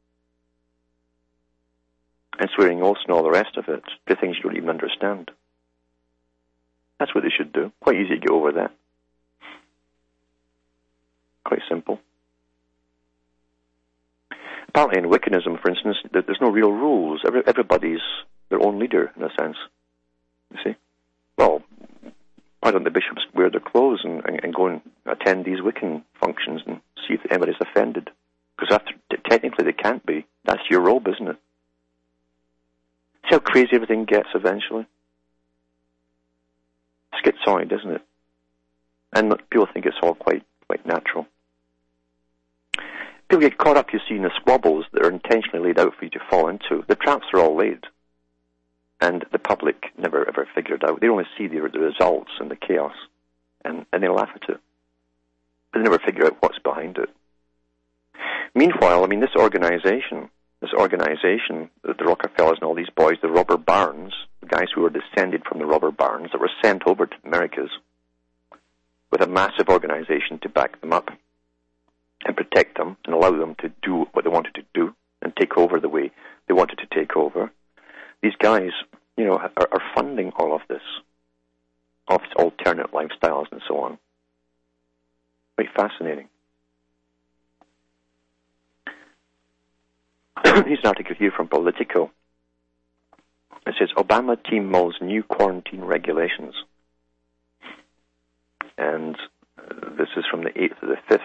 and swearing oaths and all the rest of it, the things you don't even understand. That's what they should do. Quite easy to get over that. Quite simple. Apparently in Wiccanism, for instance, there's no real rules. Every, everybody's their own leader, in a sense. You see? Well, why don't the bishops wear their clothes and, and, and go and attend these Wiccan functions and see if anybody's offended? Because after, technically they can't be. That's your robe, isn't it? See how crazy everything gets eventually? Schizoid, isn't it? And people think it's all quite quite natural. People get caught up, you see, in the squabbles that are intentionally laid out for you to fall into. The traps are all laid. And the public never ever figure it out. They only see the, the results and the chaos, and, and they laugh at it. But they never figure out what's behind it. Meanwhile, I mean, this organization, this organization, the, the Rockefellers and all these boys, the robber barons, the guys who were descended from the robber barons that were sent over to the Americas with a massive organization to back them up and protect them and allow them to do what they wanted to do and take over the way they wanted to take over. These guys, you know, are, are funding all of this, all these alternate lifestyles and so on. Very fascinating. Here's an article here from Politico. It says, Obama team mulls new quarantine regulations. And uh, this is from the eighth to the fifth.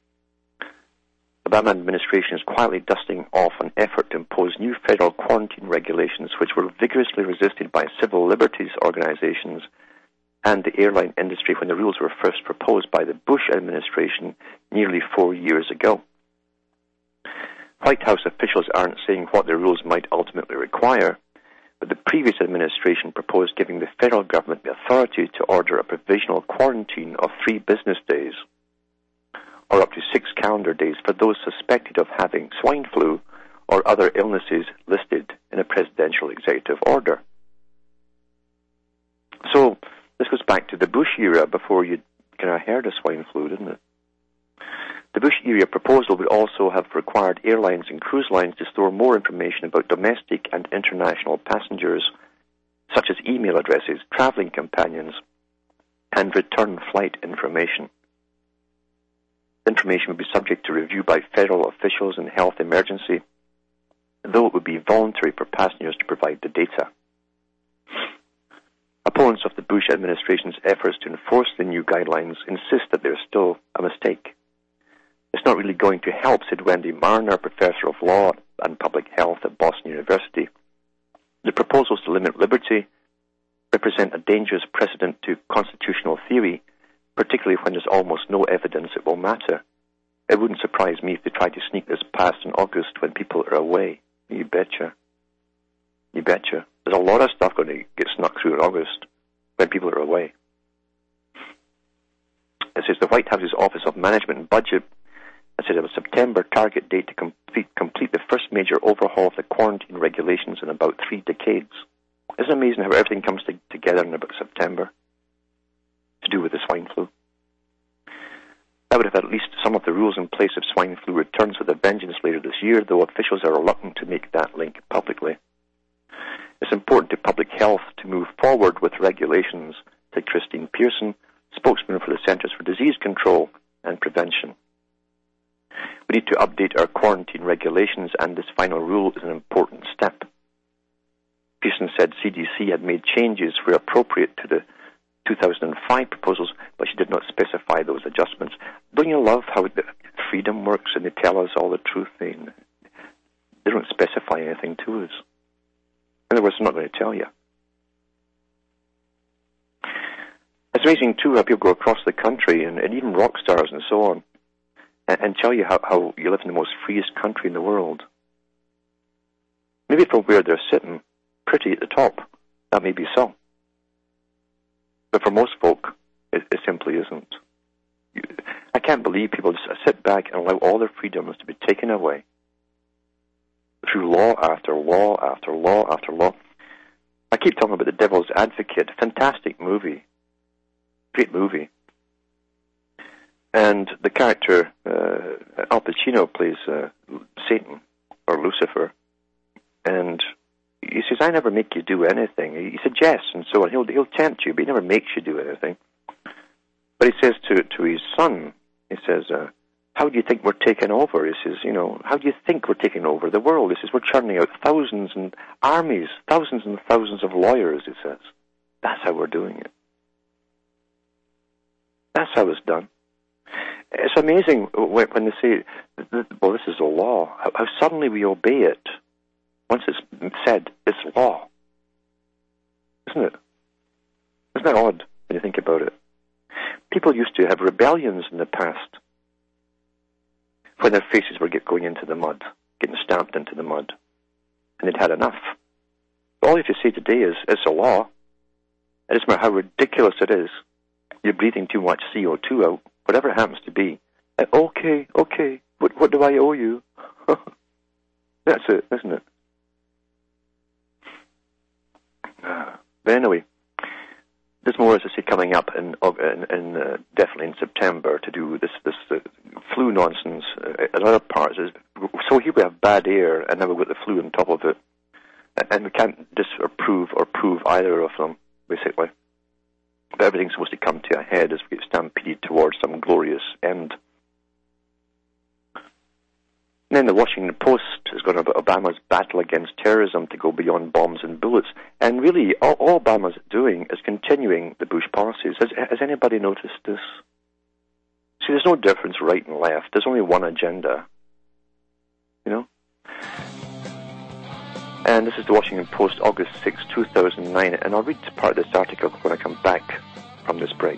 Obama administration is quietly dusting off an effort to impose new federal quarantine regulations which were vigorously resisted by civil liberties organizations and the airline industry when the rules were first proposed by the Bush administration nearly four years ago. White House officials aren't saying what the rules might ultimately require, but the previous administration proposed giving the federal government the authority to order a provisional quarantine of three business days, or up to six calendar days for those suspected of having swine flu or other illnesses listed in a presidential executive order. So this goes back to the Bush era before you kind of heard of swine flu, didn't it? The Bush era proposal would also have required airlines and cruise lines to store more information about domestic and international passengers, such as email addresses, traveling companions, and return flight information. The information would be subject to review by federal officials in health emergency, though it would be voluntary for passengers to provide the data. Opponents of the Bush administration's efforts to enforce the new guidelines insist that they're still a mistake. It's not really going to help, said Wendy Marner, professor of law and public health at Boston University. The proposals to limit liberty represent a dangerous precedent to constitutional theory, particularly when there's almost no evidence it will matter. It wouldn't surprise me if they tried to sneak this past in August when people are away. You betcha. You betcha. There's a lot of stuff going to get snuck through in August when people are away. It says the White House's Office of Management and Budget has said it was September target date to complete, complete the first major overhaul of the quarantine regulations in about three decades. Isn't it amazing how everything comes to, together in about September to do with the swine flu? That would have at least some of the rules in place if swine flu returns with a vengeance later this year, though officials are reluctant to make that link publicly. It's important to public health to move forward with regulations, said Christine Pearson, spokesman for the Centers for Disease Control and Prevention. We need to update our quarantine regulations, and this final rule is an important step. Pearson said C D C had made changes where appropriate to the two thousand five proposals, but she did not specify those adjustments. Don't you love how the freedom works and they tell us all the truth? They, they don't specify anything to us. In other words, they're not going to tell you. It's amazing, too, how people go across the country, and, and even rock stars and so on, and, and tell you how, how you live in the most freest country in the world. Maybe from where they're sitting, pretty at the top, that may be so. But for most folk, it, it simply isn't. You, I can't believe people just sit back and allow all their freedoms to be taken away through law after law after law after law. I keep talking about The Devil's Advocate, fantastic movie, great movie. And the character, uh, Al Pacino plays uh, Satan, or Lucifer, and he says, I never make you do anything. He suggests and so on. He'll, he'll tempt you, but he never makes you do anything. But he says to, to his son, he says, uh, how do you think we're taking over? He says, you know, how do you think we're taking over the world? He says, we're churning out thousands and armies, thousands and thousands of lawyers, he says. That's how we're doing it. That's how it's done. It's amazing when, when they say, well, this is a law, how, how suddenly we obey it. Once it's said, it's law. Isn't it? Isn't that odd when you think about it? People used to have rebellions in the past when their faces were get going into the mud, getting stamped into the mud, and they'd had enough. All you have to say today is, it's a law. It doesn't matter how ridiculous it is. You're breathing too much C O two out, whatever it happens to be. Uh, okay, okay, what, what do I owe you? That's it, isn't it? Uh, but anyway, there's more, as I say, coming up in, in, in uh, definitely in September to do this this uh, flu nonsense uh, in other parts. So here we have bad air, and now we've got the flu on top of it, and we can't disapprove or prove either of them, basically. But everything's supposed to come to a head as we get stampeded towards some glorious end. And then the Washington Post has got about Obama's battle against terrorism to go beyond bombs and bullets. And really, all, all Obama's doing is continuing the Bush policies. Has, has anybody noticed this? See, there's no difference right and left. There's only one agenda. You know? And this is the Washington Post, August sixth, two thousand nine. And I'll read part of this article when I come back from this break.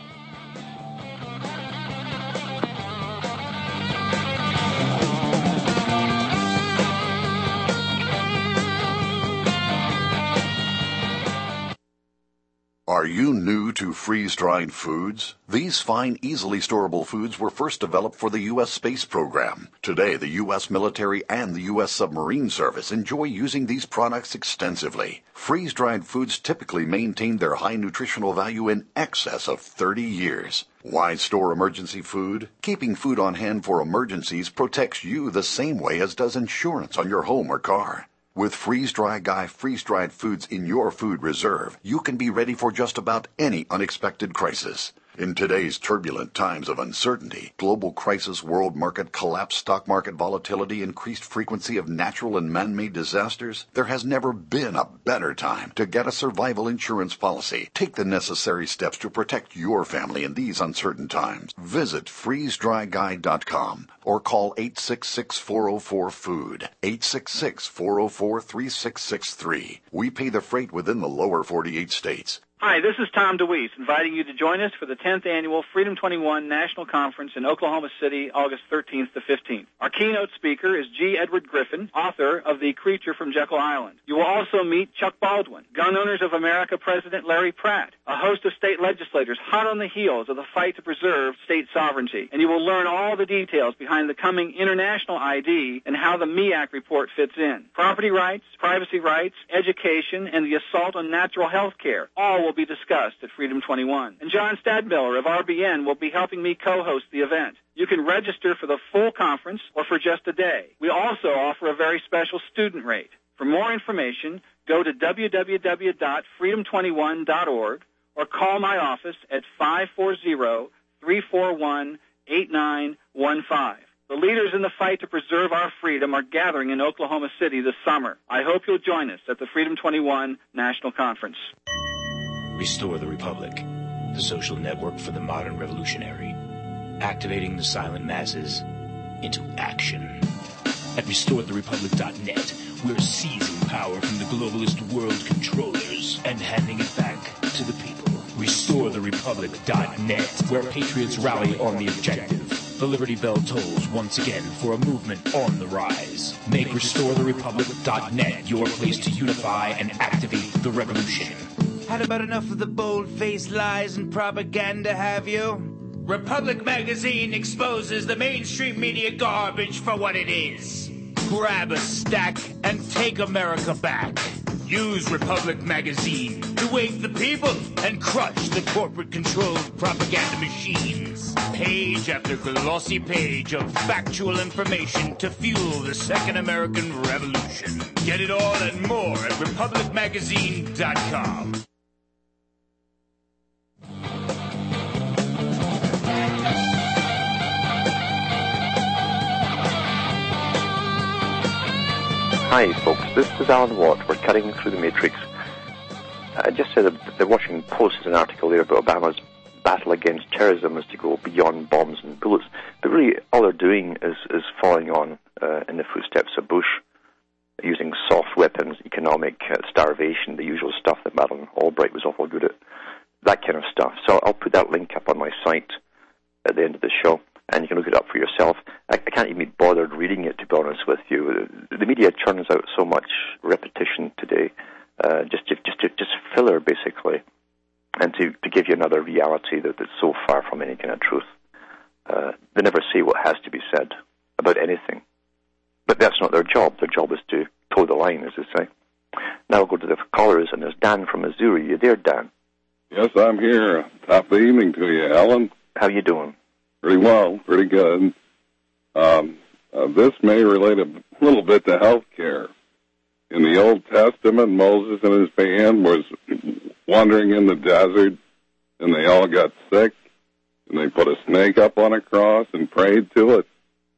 Are you new to freeze-dried foods? These fine, easily storable foods were first developed for the U S space program. Today, the U S military and the U S submarine service enjoy using these products extensively. Freeze-dried foods typically maintain their high nutritional value in excess of thirty years. Why store emergency food? Keeping food on hand for emergencies protects you the same way as does insurance on your home or car. With Freeze-Dry Guy freeze-dried foods in your food reserve, you can be ready for just about any unexpected crisis. In today's turbulent times of uncertainty, global crisis, world market collapse, stock market volatility, increased frequency of natural and man-made disasters, there has never been a better time to get a survival insurance policy. Take the necessary steps to protect your family in these uncertain times. Visit freeze dry guy dot com or call eight six six, four oh four, food, eight six six, four oh four, three six six three. We pay the freight within the lower forty-eight states. Hi, this is Tom DeWeese, inviting you to join us for the tenth Annual Freedom twenty-one National Conference in Oklahoma City, August thirteenth to fifteenth. Our keynote speaker is G. Edward Griffin, author of The Creature from Jekyll Island. You will also meet Chuck Baldwin, Gun Owners of America President Larry Pratt, a host of state legislators hot on the heels of the fight to preserve state sovereignty. And you will learn all the details behind the coming international I D and how the M E A C report fits in. Property rights, privacy rights, education, and the assault on natural health care all will be discussed at Freedom twenty-one. And John Stadmiller of R B N will be helping me co-host the event. You can register for the full conference or for just a day. We also offer a very special student rate. For more information, go to w w w dot freedom twenty-one dot org or call my office at five four zero, three four one, eight nine one five. The leaders in the fight to preserve our freedom are gathering in Oklahoma City this summer. I hope you'll join us at the Freedom twenty-one National Conference. Restore the Republic, the social network for the modern revolutionary, activating the silent masses into action. At restore the republic dot net, we're seizing power from the globalist world controllers and handing it back to the people. restore the republic dot net, where patriots rally on the objective. The Liberty Bell tolls once again for a movement on the rise. Make restore the republic dot net your place to unify and activate the revolution. Had about enough of the bold-faced lies and propaganda, have you? Republic Magazine exposes the mainstream media garbage for what it is. Grab a stack and take America back. Use Republic Magazine to wake the people and crush the corporate-controlled propaganda machines. Page after glossy page of factual information to fuel the Second American Revolution. Get it all and more at republic magazine dot com. Hi, folks. This is Alan Watt. We're cutting through the matrix. I just said that the Washington Post has an article there about Obama's battle against terrorism is to go beyond bombs and bullets. But really, all they're doing is, is following on uh, in the footsteps of Bush, using soft weapons, economic uh, starvation, the usual stuff that Madeleine Albright was awful good at, that kind of stuff. So I'll put that link up on my site at the end of the show, and you can look it up for yourself. I, I can't even be bothered reading it, to be honest with you. The media churns out so much repetition today, uh, just to, just to, just filler, basically, and to, to give you another reality that, that's so far from any kind of truth. Uh, they never say what has to be said about anything. But that's not their job. Their job is to toe the line, as they say. Now we'll go to the callers, and there's Dan from Missouri. You there, Dan? Yes, I'm here. Top of the evening to you, Alan. How you doing? Pretty well, pretty good. Um, uh, this may relate a little bit to health care. In the Old Testament, Moses and his band was wandering in the desert, and they all got sick, and they put a snake up on a cross and prayed to it.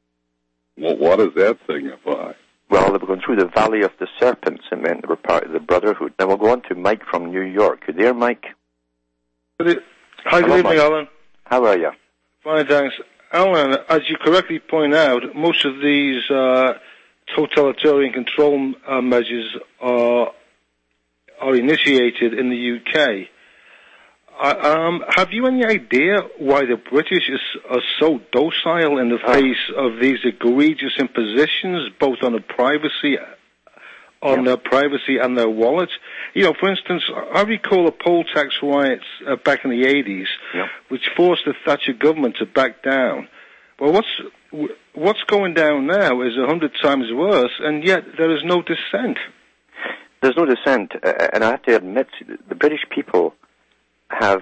Well, what does that signify? Well, they were going through the Valley of the Serpents, and meant they were part of the Brotherhood. Now we'll go on to Mike from New York. You there, Mike? Good e- Hi, good Hello, evening, Mike. Alan. How are you? Fine, thanks. Alan, as you correctly point out, most of these uh, totalitarian control uh, measures are are initiated in the U K. Uh, um, have you any idea why the British is, are so docile in the face of these egregious impositions, both on the privacy, on their privacy and their wallets? You know, for instance, I recall the poll tax riots uh, back in the eighties, yeah. which forced the Thatcher government to back down. Well, what's what's going down now is a hundred times worse, and yet there is no dissent. There's no dissent, uh, and I have to admit, the British people have,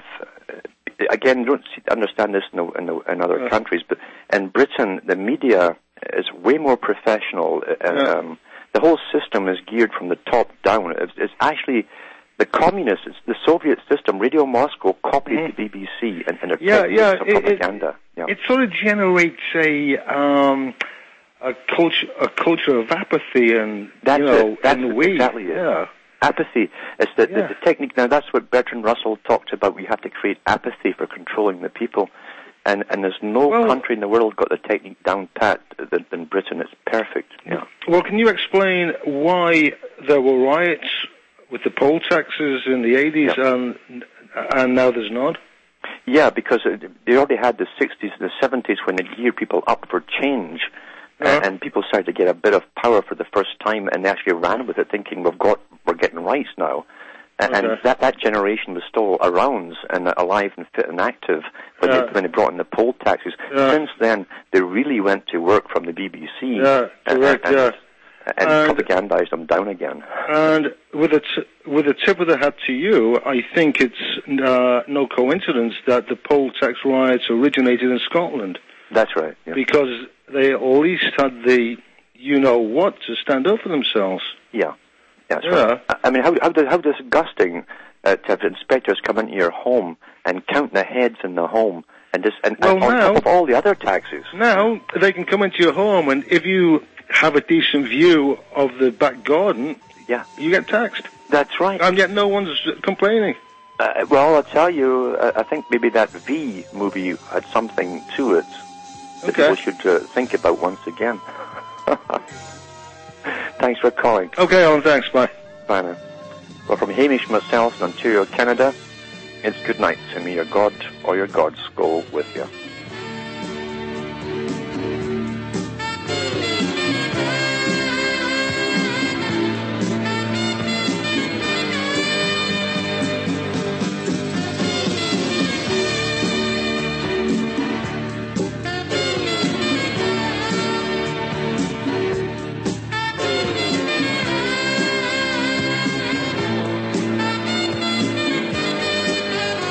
uh, again, you don't see, understand this in, the, in, the, in other uh, countries, but in Britain, the media is way more professional. Uh, yeah. um, the whole system is geared from the top down. It's, it's actually the communists, it's the Soviet system. Radio Moscow copied mm. the B B C and, and their yeah, techniques yeah, of it, propaganda. It, yeah. it sort of generates a um, a culture a culture of apathy and that's you know it. That's and we exactly it. yeah. Apathy is the, Yeah. the, the technique. Now, that's what Bertrand Russell talked about. We have to create apathy for controlling the people. And and there's no well, country in the world got the technique down pat than, than Britain. It's perfect. Yeah. Well, can you explain why there were riots with the poll taxes in the eighties yeah. and and now there's not? Yeah, because they already had the sixties and the seventies when they geared people up for change. Uh-huh. And people started to get a bit of power for the first time, and they actually ran with it, thinking we've got we're getting rights now. And, okay. and that that generation was still around and alive and fit and active when yeah. they when they brought in the poll taxes. Yeah. Since then, they really went to work from the B B C Yeah, and, correct. and, yeah. and, and propagandized them down again. And with a t- with a tip of the hat to you, I think it's uh, no coincidence that the poll tax riots originated in Scotland. That's right. Yeah. Because they at least had the you-know-what to stand up for themselves. Yeah, that's yeah. right. I mean, how how, how disgusting uh, to have inspectors come into your home and count the heads in the home, and just and, well, and on now, top of all the other taxes. Now they can come into your home, and if you have a decent view of the back garden, yeah, you get taxed. That's right. And yet no one's complaining. Uh, well, I'll tell you, uh, I think maybe that V movie had something to it that okay. people should uh, think about once again. Thanks for calling. Okay, Alan, thanks. Bye. Bye now. Well, from Hamish myself in Ontario, Canada, it's good night, and may your God or your gods go with you.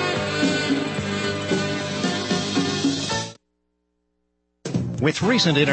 With recent